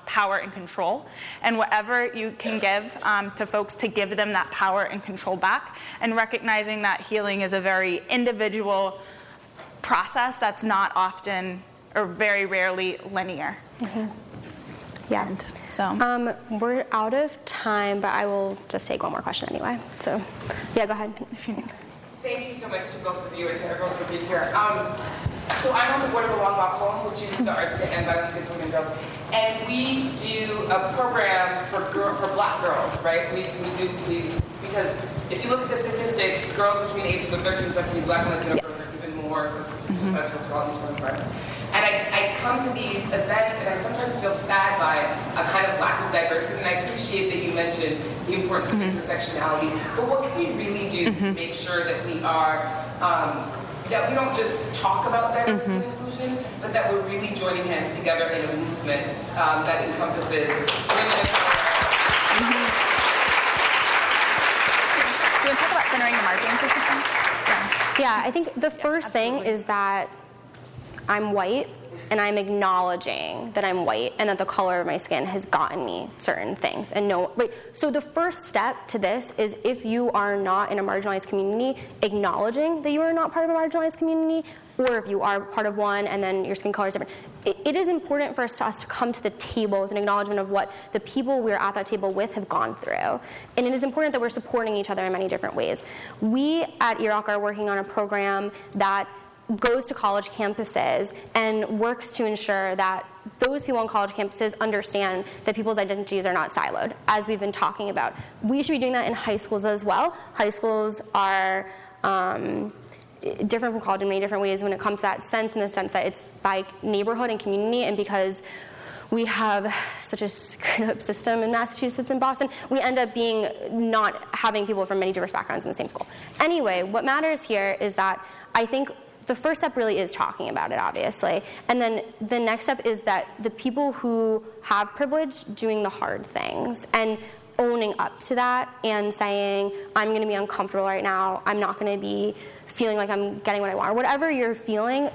power and control. And whatever you can give to folks, to give them that power and control back, and recognizing that healing is a very individual process that's not often or very rarely linear. Yeah. So we're out of time, but I will just take one more question anyway. So, yeah, go ahead. If you Thank you so much to both of you and to everyone for being here. So I'm on the board of the Long Walk Home, which uses the arts to end violence against women and girls. And we do a program for black girls, right? Because if you look at the statistics, girls between ages of 13 and 17, black and Latino girls are even more susceptible to all these forms of violence. And I come to these events and I sometimes feel sad by a kind of lack of diversity. And I appreciate that you mentioned the importance of intersectionality. But what can we really do to make sure that we are, that we don't just talk about diversity and inclusion, but that we're really joining hands together in a movement that encompasses women of color. Do you want to talk about centering the margins or something? Yeah, I think the first thing is that I'm white, and I'm acknowledging that I'm white and that the color of my skin has gotten me certain things. And so the first step to this is, if you are not in a marginalized community, acknowledging that you are not part of a marginalized community, or if you are part of one and then your skin color is different. It is important for us to come to the table with an acknowledgement of what the people we're at that table with have gone through. And it is important that we're supporting each other in many different ways. We at EROC are working on a program that goes to college campuses and works to ensure that those people on college campuses understand that people's identities are not siloed, as we've been talking about. We should be doing that in high schools as well. High schools are different from college in many different ways when it comes to that sense, in the sense that it's by neighborhood and community, and because we have such a screwed up system in Massachusetts and Boston, we end up not having people from many diverse backgrounds in the same school. Anyway, what matters here is that I think the first step really is talking about it, obviously. And then the next step is that the people who have privilege doing the hard things and owning up to that and saying, I'm going to be uncomfortable right now. I'm not going to be feeling like I'm getting what I want. Or whatever you're feeling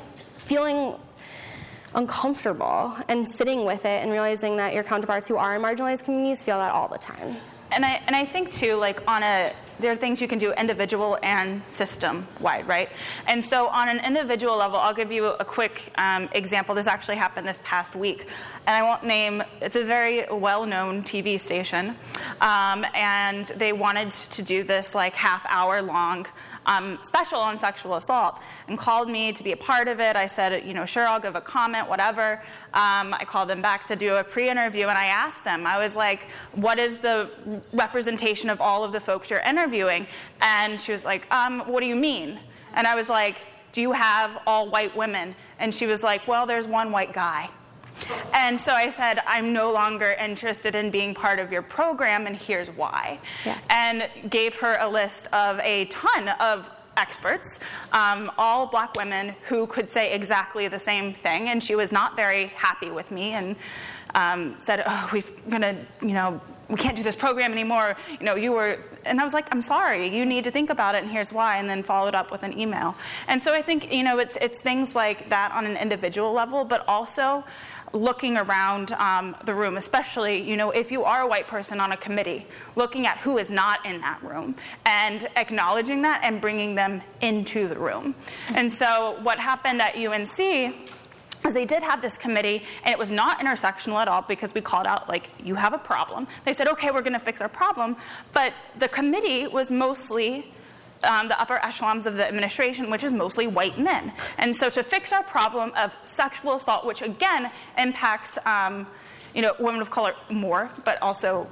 uncomfortable and sitting with it and realizing that your counterparts who are in marginalized communities feel that all the time. And I think too, there are things you can do individual and system-wide, right? And so on an individual level, I'll give you a quick example. This actually happened this past week. And I won't name, it's a very well-known TV station. And they wanted to do this half-hour-long special on sexual assault and called me to be a part of it. I said, sure, I'll give a comment, whatever. I called them back to do a pre-interview, and I asked them, I was like, what is the representation of all of the folks you're interviewing? And she was like, what do you mean? And I was like, do you have all white women? And she was like, well, there's one white guy. And so I said, I'm no longer interested in being part of your program, and here's why. Yeah. And gave her a list of a ton of experts, all black women who could say exactly the same thing, and she was not very happy with me and said, we can't do this program anymore. And I was like, I'm sorry, you need to think about it, and here's why, and then followed up with an email. And so I think, it's things like that on an individual level, but also looking around the room, especially, if you are a white person on a committee, looking at who is not in that room and acknowledging that and bringing them into the room. And so what happened at UNC is they did have this committee, and it was not intersectional at all because we called out, you have a problem. They said, okay, we're going to fix our problem. But the committee was mostly the upper echelons of the administration, which is mostly white men. And so to fix our problem of sexual assault, which again impacts women of color more, but also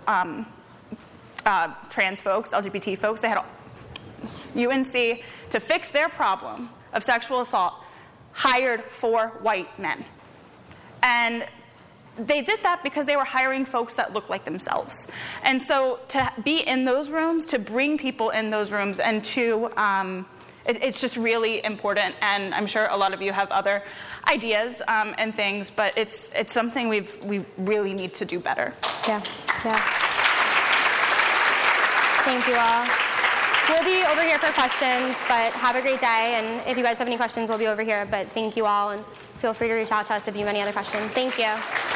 trans folks, LGBT folks, they had UNC, to fix their problem of sexual assault, hired 4 white men. And they did that because they were hiring folks that looked like themselves. And so to be in those rooms, to bring people in those rooms, and to, it's just really important. And I'm sure a lot of you have other ideas and things, but it's something we really need to do better. Yeah. Thank you all. We'll be over here for questions, but have a great day. And if you guys have any questions, we'll be over here. But thank you all, and feel free to reach out to us if you have any other questions. Thank you.